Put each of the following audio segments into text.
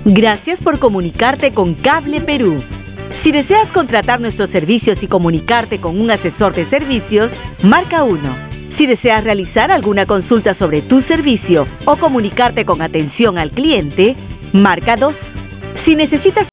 Gracias por comunicarte con Cable Perú. Si deseas contratar nuestros servicios y comunicarte con un asesor de servicios, marca 1. Si deseas realizar alguna consulta sobre tu servicio o comunicarte con atención al cliente, marca 2. Si necesitas...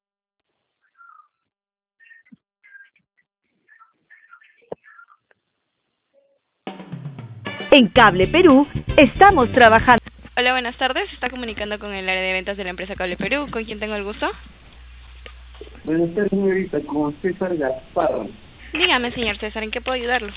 En Cable Perú estamos trabajando... Hola, buenas tardes. Se está comunicando con el área de ventas de la empresa Cable Perú. ¿Con quién tengo el gusto? Buenas tardes, señorita, con César Gaspar. Dígame, señor César, ¿en qué puedo ayudarlo?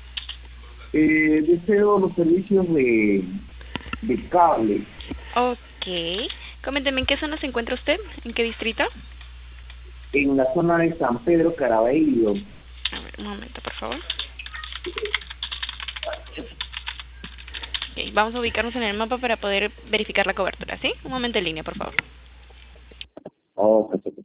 Deseo los servicios de cable Ok. Coménteme, ¿en qué zona se encuentra usted? ¿En qué distrito? en la zona de San Pedro Caraballo. A ver, un momento, por favor. Ok, vamos a ubicarnos en el mapa para poder verificar la cobertura, ¿sí? Un momento en línea, por favor. Oh, perfecto.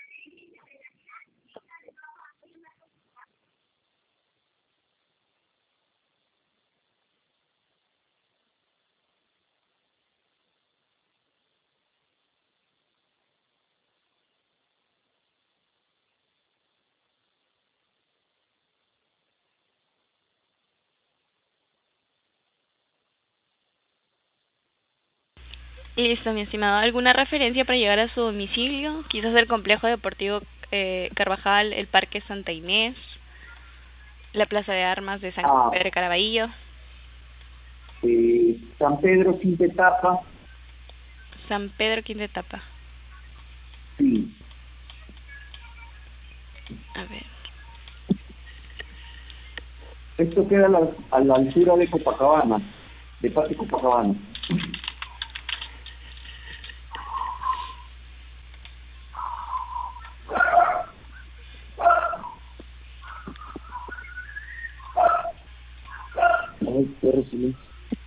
Listo, mi estimado. ¿Alguna referencia para llegar a su domicilio? Quizás el Complejo Deportivo Carvajal, el Parque Santa Inés, la Plaza de Armas de San Pedro de Caraballo. San Pedro Quinta Etapa. San Pedro Quinta Etapa. Sí. A ver. Esto queda a la altura de Copacabana, de Parque Copacabana. Ay, perro, silencio.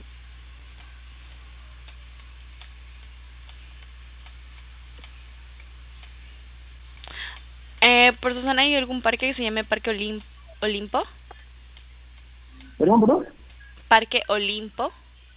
¿Por su zona hay algún parque que se llame Parque Olimpo? ¿Perdón? Parque Olimpo.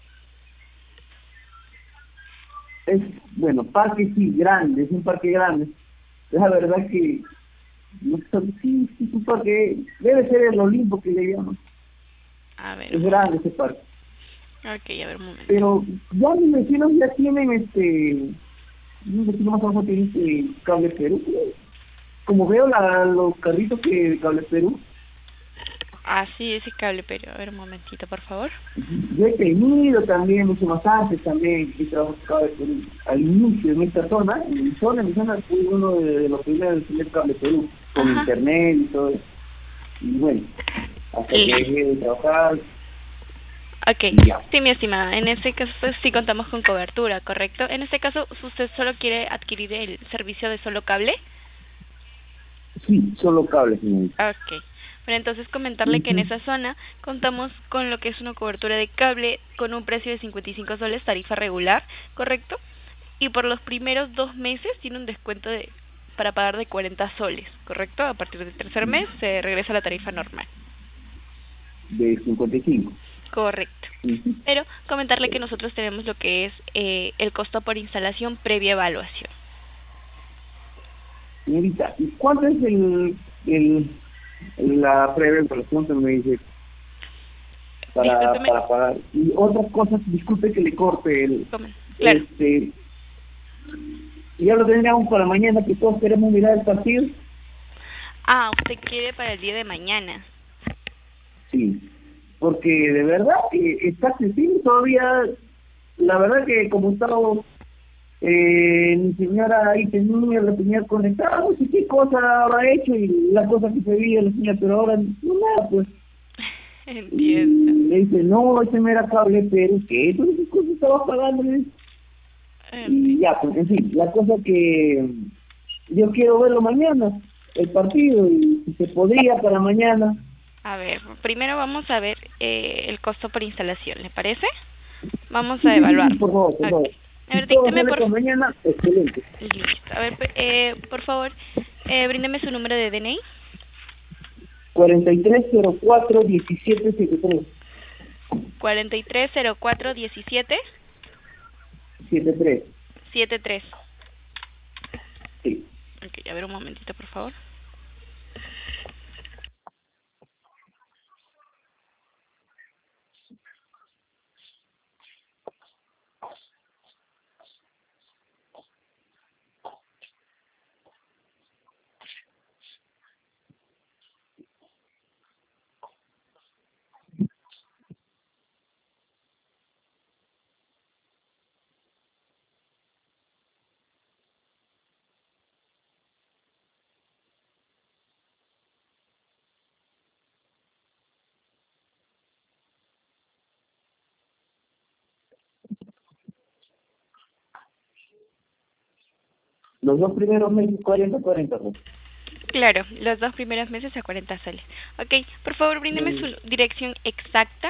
Bueno, parque sí, grande, es un parque grande. La verdad que, no sé, sí, es un parque, debe ser el Olimpo que le llaman. A ver. Es grande ese parque. Ok, a ver un momento. Pero ya mis vecinos ya tienen mis vecinos más abajo tienen Cable Perú. Como veo los carritos que de Cable Perú, Ah, sí, ese Cable Perú. A ver un momentito, por favor. yo he tenido también mucho más antes también que trabajo en Cable Perú. Al inicio en esta zona, en mi zona fui uno de los primeros en tener Cable Perú, con Ajá. internet y todo eso. Y bueno, hasta que dejé de trabajar. Ok, Ya. sí, mi estimada, en este caso pues, sí contamos con cobertura, ¿correcto? En este caso, ¿usted solo quiere adquirir el servicio de solo cable? Sí, solo cable, señorita. Ok, bueno, entonces comentarle que en esa zona contamos con lo que es una cobertura de cable con un precio de 55 soles, tarifa regular, ¿correcto? Y por los primeros 2 meses tiene un descuento para pagar de 40 soles, ¿correcto? A partir del tercer mes se regresa a la tarifa normal. De 55. Correcto. Pero comentarle que nosotros tenemos lo que es el costo por instalación previa evaluación. Señorita, ¿y cuánto es la previa evaluación que me dice para pagar? Y otras cosas, disculpe que le corte Claro. ya lo tendríamos para mañana, que todos queremos mirar el partido. Ah, usted quiere para el día de mañana. Sí, porque de verdad está accesible todavía. La verdad que como estaba mi señora ahí la tenía conectada, no sé qué cosa habrá hecho y la cosa que se veía la señora, pero ahora no nada, pues. Entiendo. Y le dice, no, ese no era Cable Perú, ¿qué? Eso es cosa estaba pagando. Y ya, pues en fin, la cosa que yo quiero verlo mañana, el partido, y si se podría para mañana. A ver, primero vamos a ver el costo por instalación, ¿le parece? Vamos a evaluar. Sí, por favor, por favor. A ver, Si todo dígame sale por mañana, excelente. Listo. A ver, por favor, bríndeme su número de DNI. 4304-1773. 4304-17 73. 73. Sí. Ok, a ver un momentito, por favor. Los 2 primeros meses 40-40, pues. Claro, los 2 primeros meses a 40 soles. Ok, por favor, bríndeme su dirección exacta,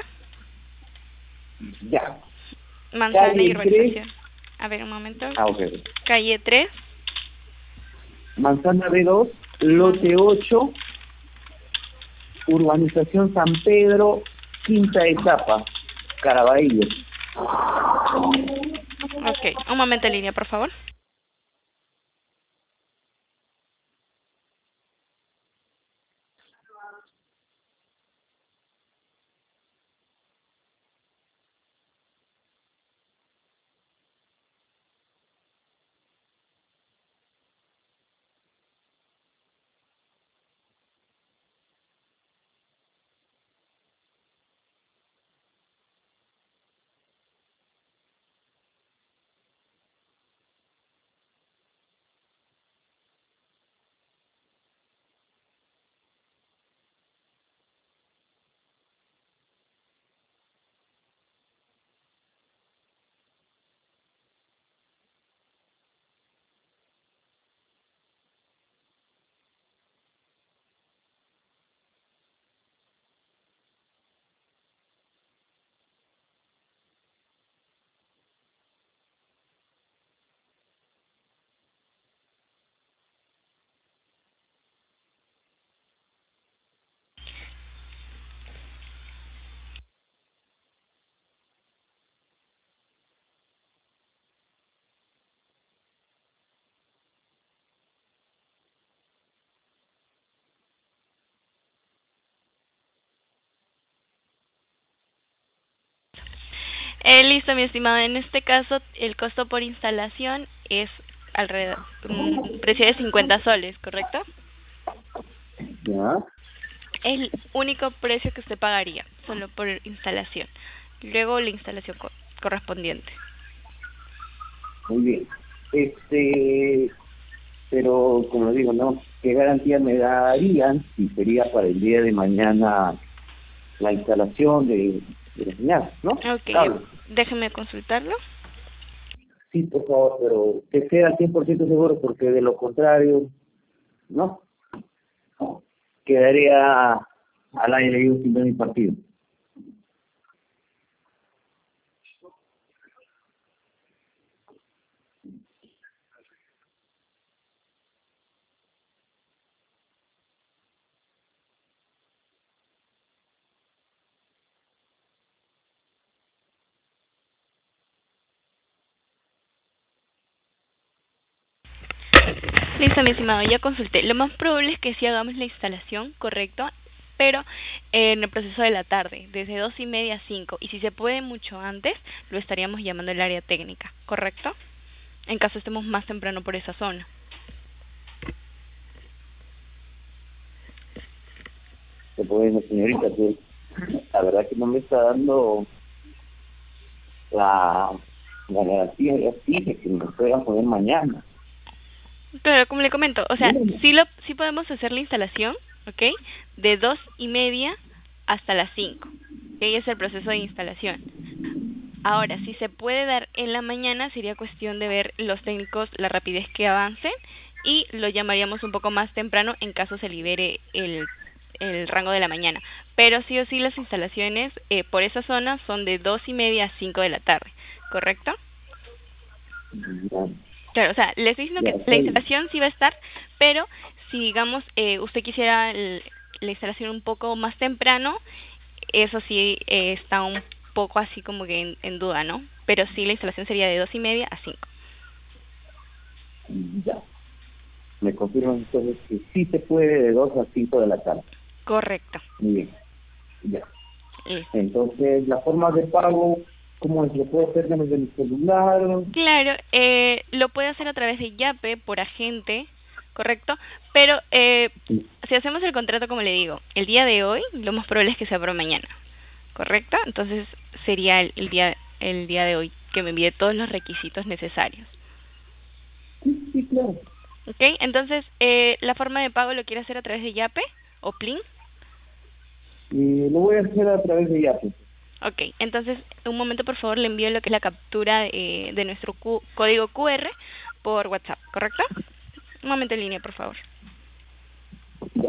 Ya. manzana y Calle 3. urbanización. A ver, un momento. Ok. Calle 3. Manzana B2, lote 8, urbanización San Pedro, quinta etapa, Caraballo. Ok, un momento en línea, por favor. Listo, mi estimado. En este caso, el costo por instalación es alrededor un precio de 50 soles, ¿correcto? Ya. El único precio que usted pagaría, solo por instalación. Luego la instalación correspondiente. Muy bien. Pero como digo, ¿no? ¿Qué garantía me darían si sería para el día de mañana la instalación de la señal, ¿no? Ok, Cable. déjeme consultarlo. Sí, por favor, pero que sea al 100% seguro, porque de lo contrario, ¿no? Quedaría al aire libre sin ver mi partido. Listo, mi estimado, ya consulté. Lo más probable es que sí hagamos la instalación, correcto, pero en el proceso de la tarde, desde 2:30 a 5. Y si se puede mucho antes, lo estaríamos llamando el área técnica, ¿correcto? En caso estemos más temprano por esa zona. Bueno, señorita, pues, la verdad que no me está dando la, la garantía, ya dije que me puedan poner mañana. Pero como le comento, o sea, Bueno, sí podemos hacer la instalación, ¿ok? De 2:30 hasta las 5. Que es el proceso de instalación. Ahora, si se puede dar en la mañana, sería cuestión de ver los técnicos la rapidez que avancen y lo llamaríamos un poco más temprano en caso se libere el rango de la mañana. Pero sí o sí las instalaciones por esa zona son de 2:30 a 5 de la tarde, ¿correcto? ya, Claro, o sea, le estoy diciendo ya que la está bien. instalación sí va a estar, pero si digamos usted quisiera la instalación un poco más temprano, eso sí está un poco así como que en duda, ¿no? Pero sí la instalación sería de 2:30 a 5. Ya. Me confirman entonces que sí se puede de 2 a 5 de la tarde. Correcto. Muy bien, ya. Listo. Entonces, la forma de pago, ¿cómo es? ¿Lo puedo hacer desde mi celular? Claro, lo puede hacer a través de Yape, por agente, ¿correcto? Pero Sí. si hacemos el contrato, como le digo, el día de hoy, lo más probable es que sea para mañana, ¿correcto? Entonces sería el día de hoy que me envíe todos los requisitos necesarios. Sí, claro. ¿Ok? Entonces, ¿la forma de pago lo quiere hacer a través de Yape o Plin? Lo voy a hacer a través de Yape. Ok, entonces, un momento, por favor, le envío lo que es la captura de nuestro código QR por WhatsApp, ¿correcto? Un momento en línea, por favor. Ya.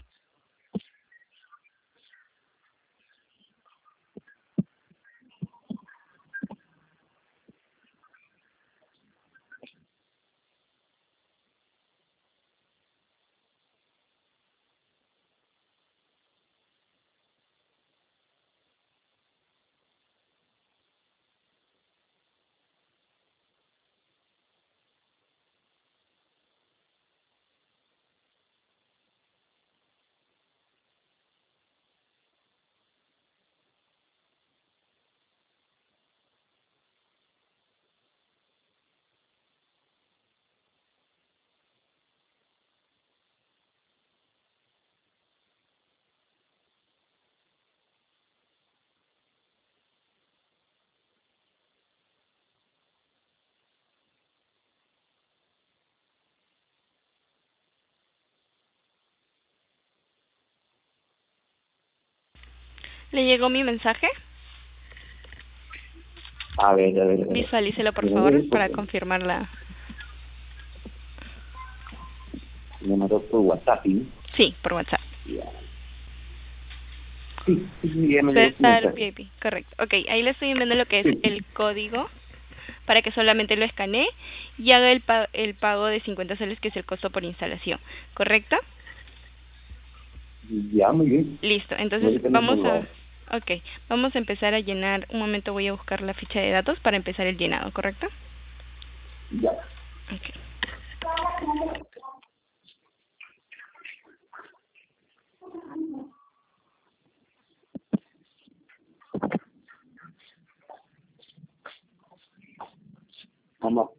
¿Le llegó mi mensaje? A ver. Visualícelo, por Pero favor, para confirmar la... Me mandó por WhatsApp, ¿sí? Sí, por WhatsApp. Ya. Sí, ya me llegó su César mensaje. VIP, correcto. Ok, ahí le estoy enviando lo que es Sí. el código para que solamente lo escanee y haga el pago de 50 soles, que es el costo por instalación, ¿correcto? Ya, muy bien. Listo, entonces Ahorita mismo vamos lo a... hago. Ok, vamos a empezar a llenar. Un momento, voy a buscar la ficha de datos para empezar el llenado, ¿correcto? Ya. Ok. Mamá.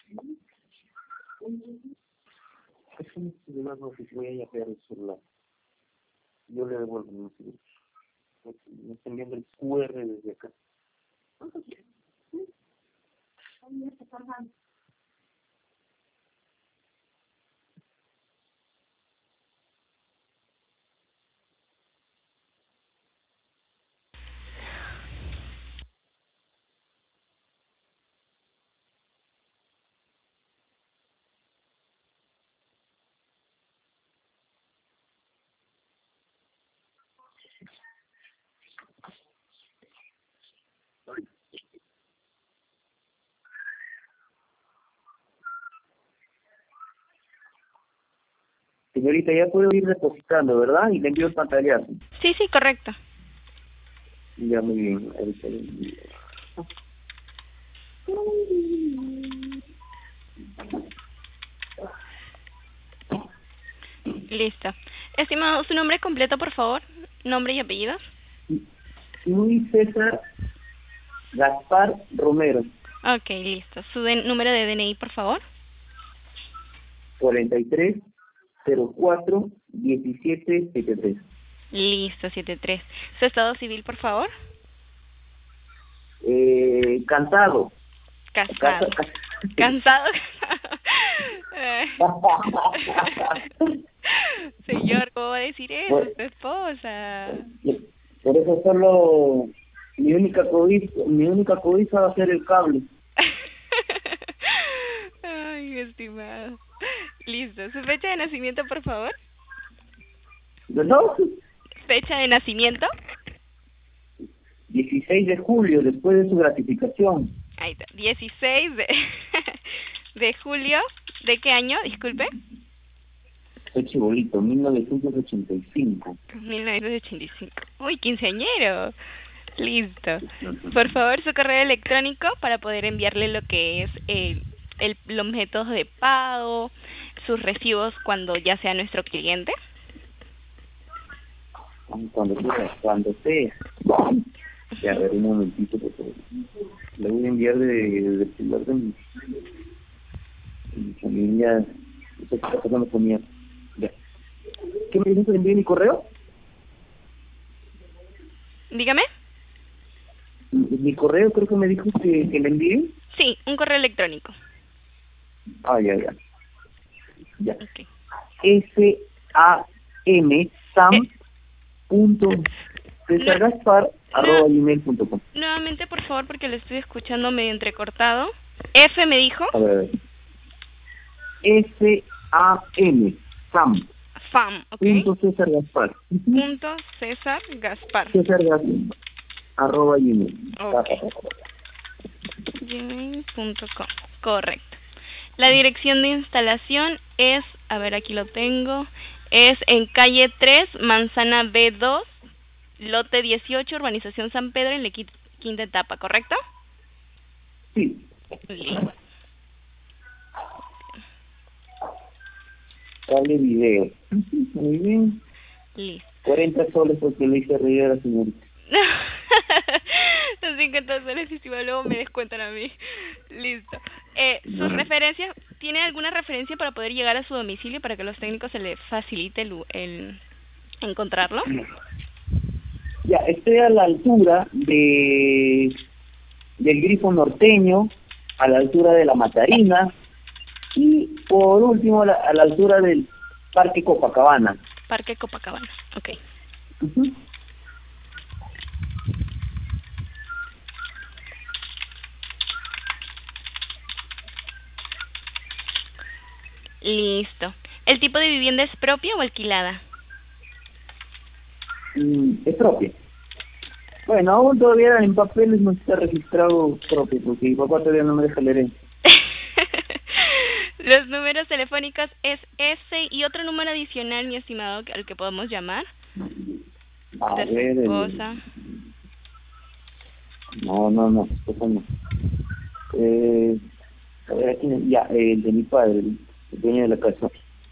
Déjame llevarlo, que voy a yapear el celular. Yo le devuelvo, no sé. Me están viendo el QR desde acá. Señorita, ya puedo ir depositando, ¿verdad? Y le envío el pantallazo. Sí, sí, correcto. Ya, muy bien. Ahorita le envío. Listo. Estimado, su nombre completo, por favor. Nombre y apellidos. Luis César Gaspar Romero, Ok, listo. Su número de DNI, por favor. 43 04 17 73. Listo, 73. Su estado civil, por favor. Cantado. Casado. Cansado. Señor, ¿cómo va a decir eso? Por, Su esposa. por eso solo mi única cobija va a ser el cable. Ay, estimado. Listo. ¿Su fecha de nacimiento, por favor? ¿No? ¿Fecha de nacimiento? 16 de julio, después de su gratificación. Ahí está. 16 de julio. ¿De qué año? Disculpe. Soy chibolito, 1985. 1985. Uy, quinceañero. Listo. Por favor, su correo electrónico para poder enviarle lo que es los métodos de pago, sus recibos cuando ya sea nuestro cliente? Cuando sea. Ya, a ver, un momentito, por favor. Le voy a enviar de celular de mi familia. No sé qué está pasando con mi... Ya. ¿Qué me dices que le envíe mi correo? Dígame. Mi correo creo que me dijo que le envíe. Sí, un correo electrónico. Ah, ya. Ya. Okay. sam.cesargaspar@gmail.com. Nuevamente, por favor, porque le estoy escuchando medio entrecortado. F me dijo. A ver. SAM. FAM, ok. Punto César Gaspar. Punto César Gaspar. César Gaspar. @gmail. Okay. Gmail.com. Correcto. La dirección de instalación es, a ver, aquí lo tengo, es en calle 3, manzana B2, lote 18, urbanización San Pedro, en la quinta etapa, ¿correcto? Sí. Listo. Cable video. Muy bien. Listo. 40 soles porque le hice reír a la señorita. Los 50 soles y si luego me descuentan a mí. Listo. ¿Sus No. referencias? ¿Tiene alguna referencia para poder llegar a su domicilio para que a los técnicos se les facilite el encontrarlo? Ya, estoy a la altura del Grifo Norteño, a la altura de la Matarina y por último a la altura del Parque Copacabana. Parque Copacabana, ok. Listo. ¿El tipo de vivienda es propia o alquilada? Es propia. Bueno, aún todavía en papeles no está registrado propio, porque mi papá todavía no me deja leer. Los números telefónicos es ese y otro número adicional, mi estimado, al que podemos llamar. A De su ver, esposa. No, esposa no. A ver, aquí, ya, el de mi padre, el dueño de la casa.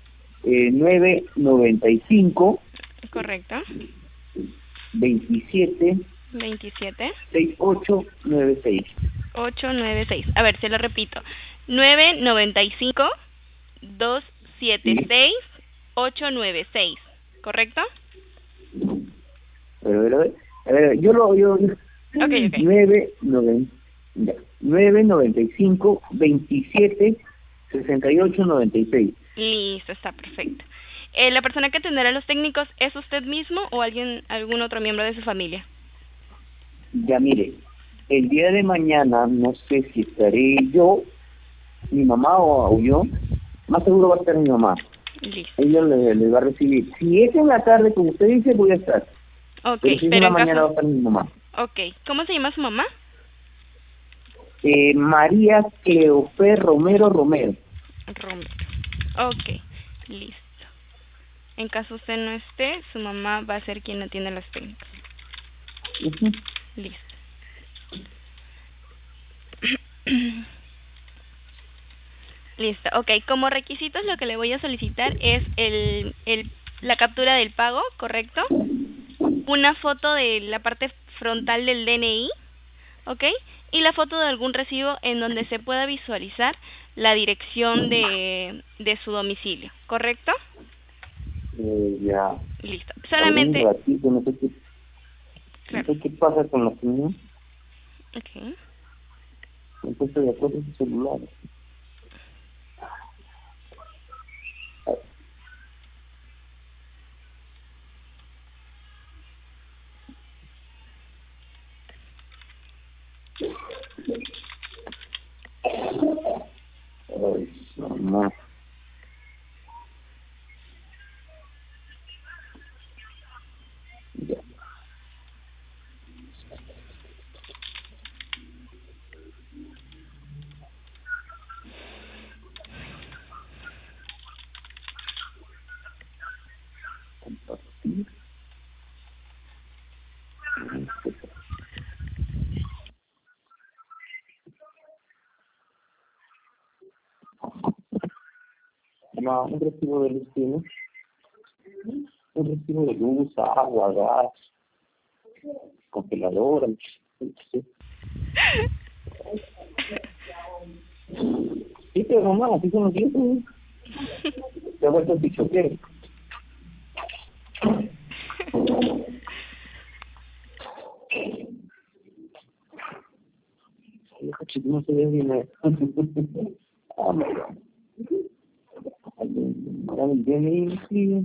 995. Correcto. 27. 6896. 896. A ver, se lo repito. 995 276 896. ¿Correcto? A ver, yo. Okay. 995 27 68 96. Listo, está perfecto. ¿La persona que atenderá a los técnicos es usted mismo o algún otro miembro de su familia? Ya mire, el día de mañana no sé si estaré yo, mi mamá o yo. Más seguro va a estar mi mamá. Listo. Ella le va a recibir. Si es en la tarde, como usted dice, voy a estar. Ok, pero si es en la mañana va a estar mi mamá. Ok, ¿cómo se llama su mamá? María Cleofer Romero. Romero. Ok, listo. En caso usted no esté, su mamá va a ser quien atiende las técnicas. Listo. Listo, ok. Como requisitos lo que le voy a solicitar es la captura del pago, ¿correcto? Una foto de la parte frontal del DNI, ¿ok? Y la foto de algún recibo en donde se pueda visualizar la dirección de su domicilio, ¿correcto? Ya. Listo. Solamente... Ratito, no sé qué pasa con los niños. Ok. No estoy de acuerdo con su celular. Ay, mamá. Ya. llama? Un recibo de luz tiene. Un recibo de luz, agua, gas, congeladora, sí. Sí, pero mamá, así son los tiempos. Te ha vuelto pichoquero. No se ve bien. Ah, mira. Ahora el DNI, sí.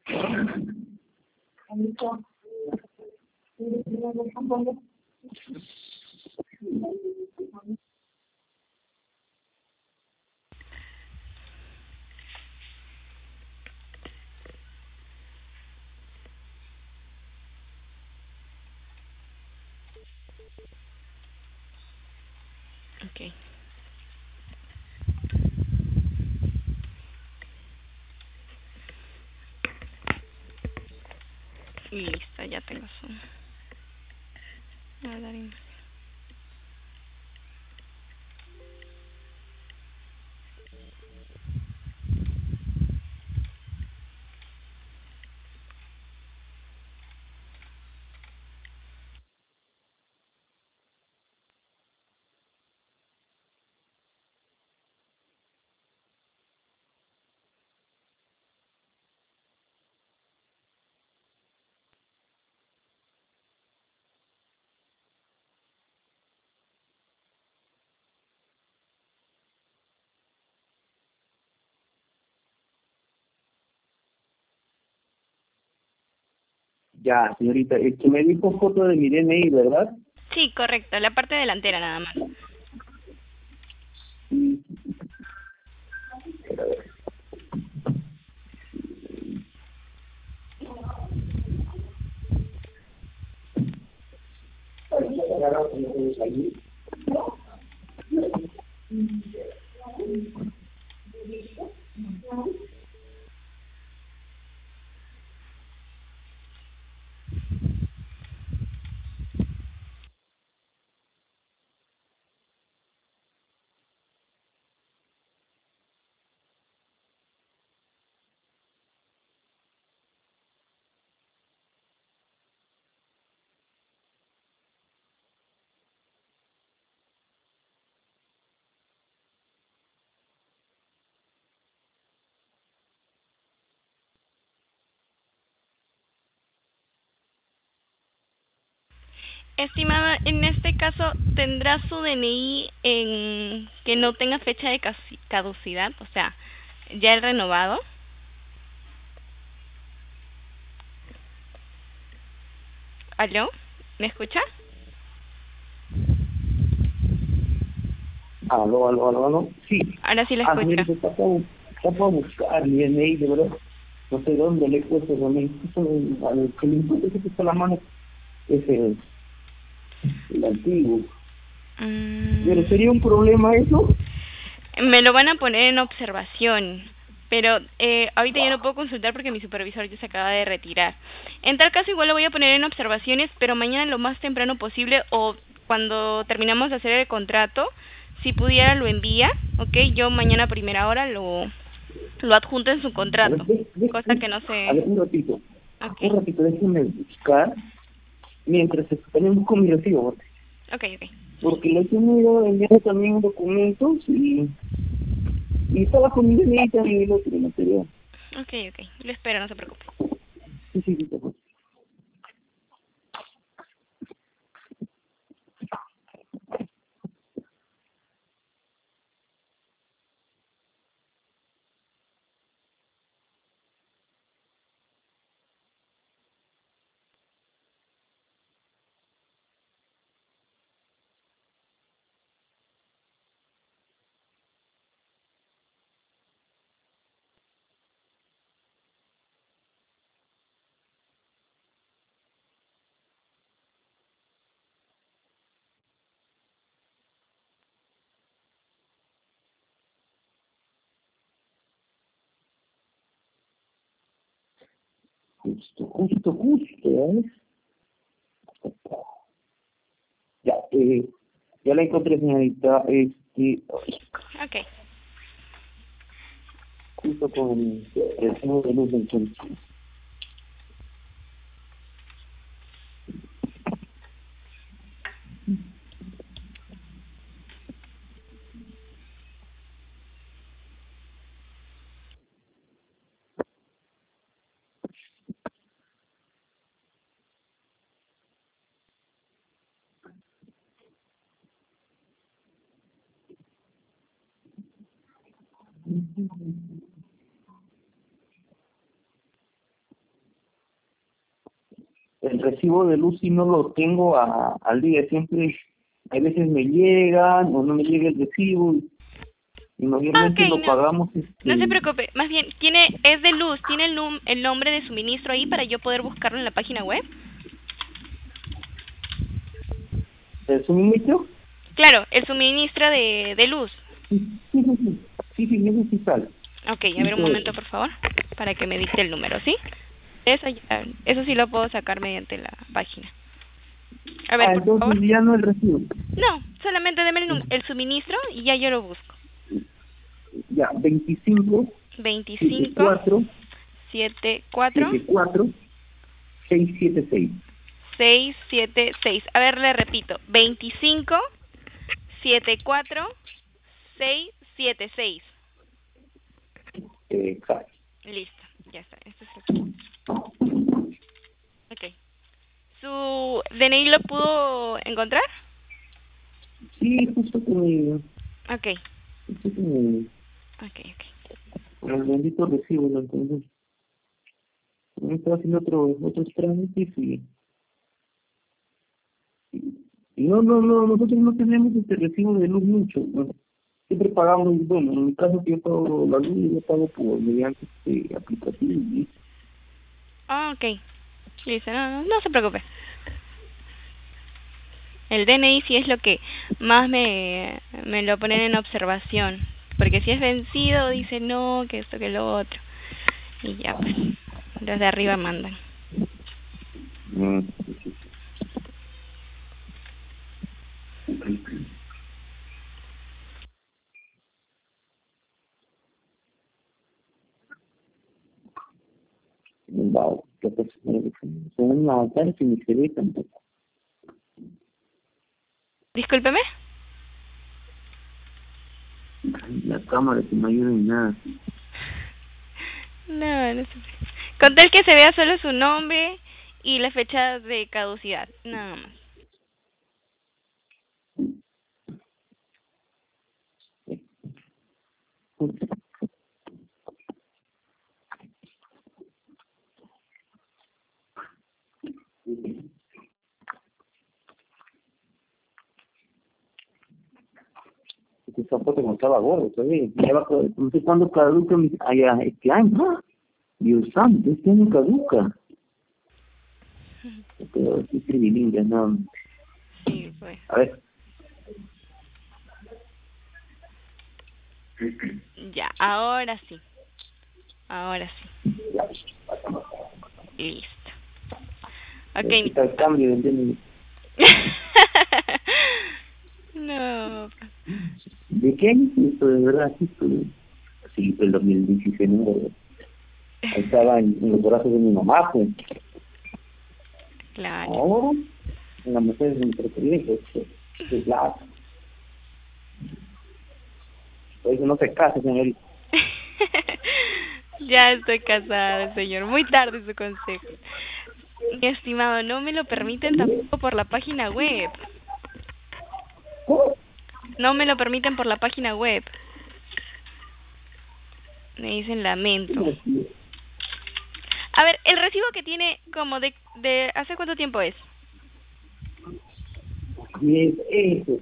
Ok. Listo, ya tengo su... A dar imagen. Ya, señorita, que me dijo foto de mi DNI, ¿verdad? Sí, correcto, la parte delantera nada más. Estimada, en este caso, ¿tendrá su DNI en que no tenga fecha de caducidad? O sea, ya el renovado. ¿Aló? ¿Me escucha? Aló. Sí. Ahora sí la escucho. Señorita, está para buscar mi DNI, de verdad. No sé dónde le he puesto también. Al que le importa que está la mano es el antiguo. Pero ¿sería un problema eso? Me lo van a poner en observación, pero ahorita ya no puedo consultar porque mi supervisor ya se acaba de retirar. En tal caso igual lo voy a poner en observaciones, pero mañana lo más temprano posible o cuando terminamos de hacer el contrato, si pudiera lo envía, ¿ok? Yo mañana a primera hora lo adjunto en su contrato, cosa que no A se... ver, un ratito. Okay. Un ratito, déjenme buscar mientras también busco mi recibo. Okay. Porque le he tenido enviando también documentos y estaba con mi DNI también el otro material. Okay. Lo espero, no se preocupe. Sí. Justo, ¿eh? Ya la encontré, señorita. Okay. justo con el recibo de luz del centro. El recibo de luz si no lo tengo al día, siempre a veces me llegan o no me llega el recibo y mayormente lo no. pagamos. No se preocupe, más bien, es de luz, ¿tiene el nombre de suministro ahí para yo poder buscarlo en la página web? ¿El suministro? Claro, el suministro de luz. Sí, eso sí sale. Ok, a ver un momento, por favor, para que me dicte el número, ¿sí? Eso sí lo puedo sacar mediante la página. A ver, por entonces favor. Ya no el recibo. No, solamente deme el suministro y ya yo lo busco. Ya, 25 25 74 676. 676. A ver, le repito. 25 74 676. Exacto. Listo, ya está. Esto es ok. ¿Su DNI lo pudo encontrar? Sí, justo con Ok. el bendito recibo, ¿no? Entonces, estaba haciendo otros trámites y nosotros no tenemos este recibo de luz mucho, ¿no? Siempre pagamos, bueno, en mi caso que yo pago la luz, yo pago por mediante este aplicativo y Ok. Listo, no se preocupe. El DNI sí es lo que más me lo ponen en observación. Porque si es vencido, dice no, que esto, que lo otro. Y ya, pues, desde arriba mandan. wow, que pues, son una cara que ni se ve tampoco. Discúlpeme. La cámara que no ayuda en nada. No sé. Con tal que se vea solo su nombre y la fecha de caducidad, nada más. Este zapato como estaba gordo, ¿sabes? No sé cuándo caduca allá este año. ¡Ah! Dios santo, este año caduca. Pero es bilingüe, no. Sí, pues. A ver. Ya, ahora sí. Listo. Ok. El cambio de No. ¿De qué año es esto? De verdad, sí, el 2016, ¿no? Ahí estaba en los brazos de mi mamá, pues. Claro. Ahora, en la mujer de mi preferencia, es la... Por eso no se casa, señorita. Ya estoy casada, señor. Muy tarde su consejo. Mi estimado, no me lo permiten tampoco por la página web. ¿Cómo? No me lo permiten por la página web. Me dicen lamento. A ver, el recibo que tiene como de ¿hace cuánto tiempo es? Eso.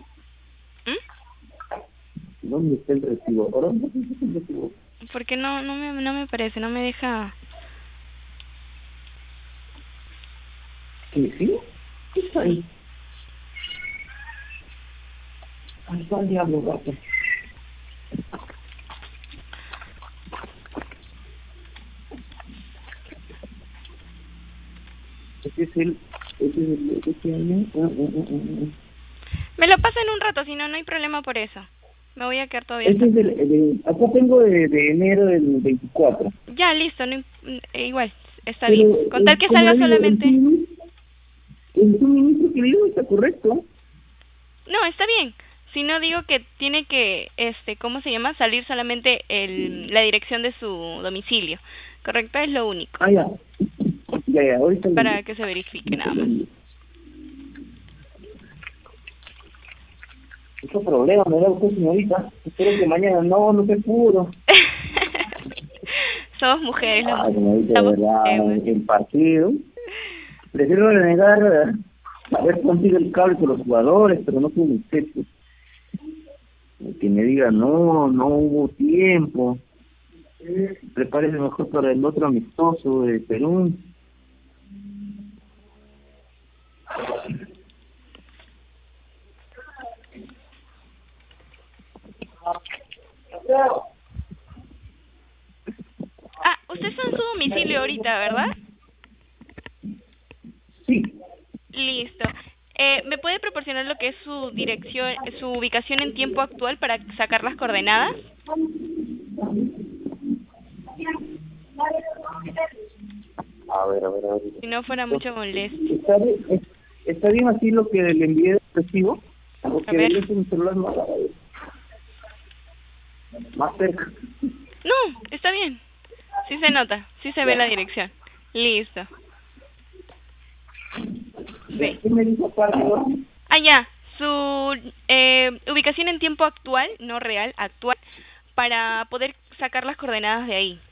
¿Mm? ¿Dónde está el recibo? Ahora, ¿dónde está el recibo? Porque no me parece, no me deja. ¿Sí? ¿Qué está ahí? Ay, ¿cuál diablo, gato? Me lo pasa en un rato, si no, no hay problema por eso. Me voy a quedar todavía. Este es acá tengo de enero del 24. Ya, listo, no, igual, está Pero, bien. Con tal que como salga le digo, solamente... el suministro que le digo está correcto. No, está bien. Si no digo que tiene que, ¿cómo se llama? Salir solamente la dirección de su domicilio. ¿Correcto? Es lo único. Ah, ya. Ya, ahorita le Para digo. que se verifique nada más. Mucho problema, me da usted, señorita. Espero que mañana no se pudo. Somos mujeres, las Ay, mujeres. señorita, de verdad, el partido. Prefiero renegar haber conseguido el cable con los jugadores, pero no con usted. Pues. Que me diga, no hubo tiempo. Prepárese mejor para el otro amistoso de Perú. Ah, usted está en su domicilio ahorita, ¿verdad? Sí. Listo. ¿Me puede proporcionar lo que es su dirección, su ubicación en tiempo actual para sacar las coordenadas? A ver. Si no fuera mucho molestia. Está bien así lo que le envié de recibo, A porque ver. de mi celular más cerca. No, está bien. Sí se nota, sí se ve la dirección. Listo. Sí. ¿Qué me dijo Pablo? Ah, ya. Su ubicación en tiempo actual, no real, actual, para poder sacar las coordenadas de ahí.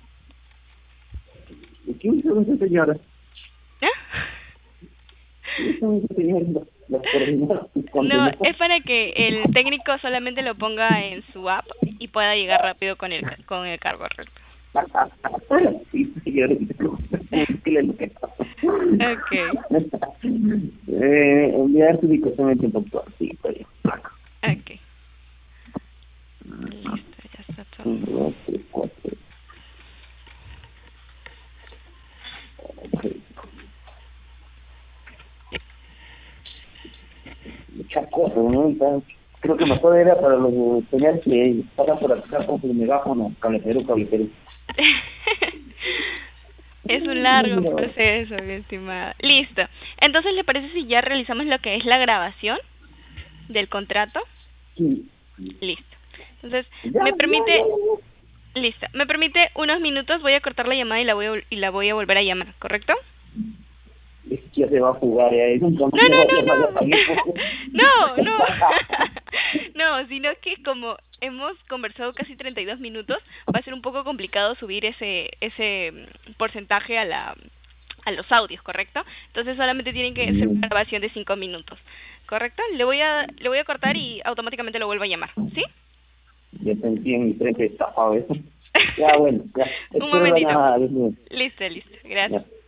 ¿Y quién son esas señoras? ¿Ah? ¿Quién son esas señoras? Las coordenadas. No, es para que el técnico solamente lo ponga en su app y pueda llegar rápido con el cargo recto. Sí, señorita. Okay. Enviar su ubicación en tiempo actual. Sí, está bien. Okay. Listo, ya está todo. 1, 2, 3, 4. Muchas cosas, ¿no? Entonces, creo que mejor era para los señores que pasan por acá con su megáfono, cable Perú. Es un largo proceso, mi estimada. Listo. Entonces, ¿le parece si ya realizamos lo que es la grabación del contrato? Sí. Listo. Entonces, ¿me permite? Listo. ¿Me permite unos minutos? Voy a cortar la llamada y la voy a volver a llamar, ¿correcto? Es que ya se va a jugar, No. No, sino que como hemos conversado casi 32 minutos, va a ser un poco complicado subir ese porcentaje a los audios, ¿correcto? Entonces solamente tienen que hacer una grabación de 5 minutos, ¿correcto? Le voy a cortar y automáticamente lo vuelvo a llamar, ¿sí? Ya sentí en mi frente estafado eso. Ya, bueno, ya. Un momentito. Nada, Listo, gracias. ya.